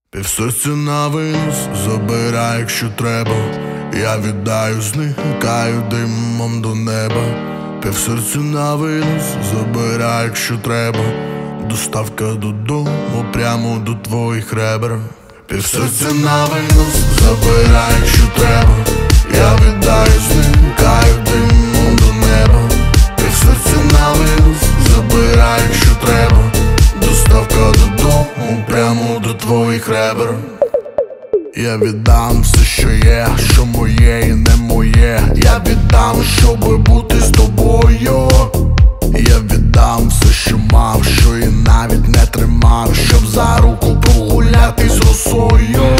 Півсерця на винос, забирай, якщо треба. Я віддаю, зникаю димом до неба. Півсерця на винос, забирай, якщо треба. Доставка додому, прямо до твоїх ребер. Півсерця на винос, забирай, якщо треба. Я віддаю, зникаю димом до неба. Півсерця на винос, забирай, якщо треба. Доставка додому, прямо до твоїх ребер. Я віддам все, що є, що моє і не моє. Я віддам, щоби бути з тобою. Я віддам все, що мав, що і навіть не тримав, щоб за руку прогуляти з росою.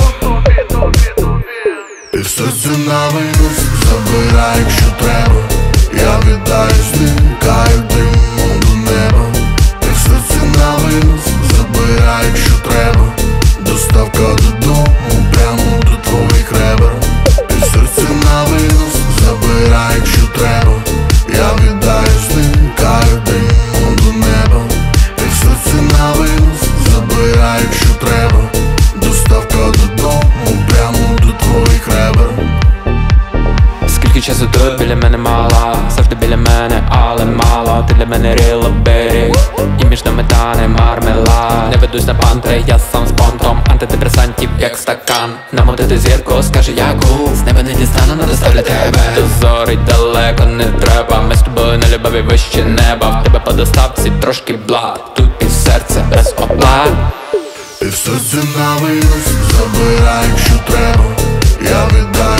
Півсерця на винос, забирай, якщо треба. Я віддаю, зникаю димом до неба. Півсерця на винос, забирай, якщо треба. Доставка додому, прямо до твоїх ребер. Півсерця на винос, забирай, якщо треба. Я віддаю, зникаю димом до неба. Півсерця на винос, забирай, якщо треба. Доставка додому, прямо до твоїх ребер. Скільки часу тут біля мене мало, завжди біля мене, але мало. Ти для мене ріло берег, і між нами тане мармелад. Не ведусь на пантри, я сам з понтом антидепресантів, як стакан. Намотити зірку, скаже яку. З неба не дістану, но доставлю тебе. Дозорить далеко не треба. Ми з тобою на любові вище неба. В тебе по доставці трошки блат. Тут півсерця без оплат. Півсерця на винос, забирай, якщо треба. Я віддаю,